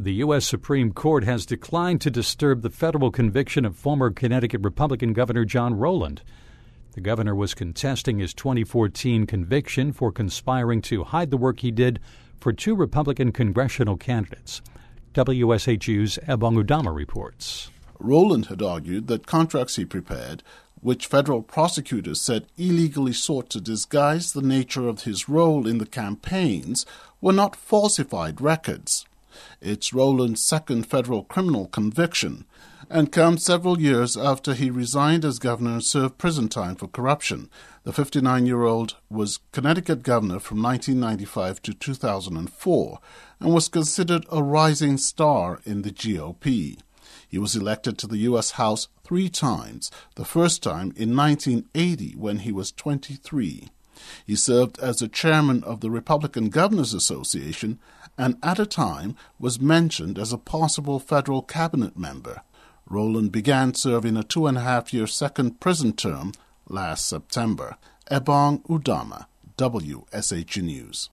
The U.S. Supreme Court has declined to disturb the federal conviction of former Connecticut Republican Governor John Rowland. The governor was contesting his 2014 conviction for conspiring to hide the work he did for two Republican congressional candidates. WSHU's Ebong Udama reports. Rowland had argued that contracts he prepared, which federal prosecutors said illegally sought to disguise the nature of his role in the campaigns, were not falsified records. It's Rowland's second federal criminal conviction, and comes several years after he resigned as governor and served prison time for corruption. The 59-year-old was Connecticut governor from 1995 to 2004 and was considered a rising star in the GOP. He was elected to the U.S. House 3 times, the first time in 1980 when he was 23. He served as the chairman of the Republican Governors Association and at a time was mentioned as a possible federal cabinet member. Rowland began serving a 2.5-year second prison term last September. Ebong Udama, WSHU News.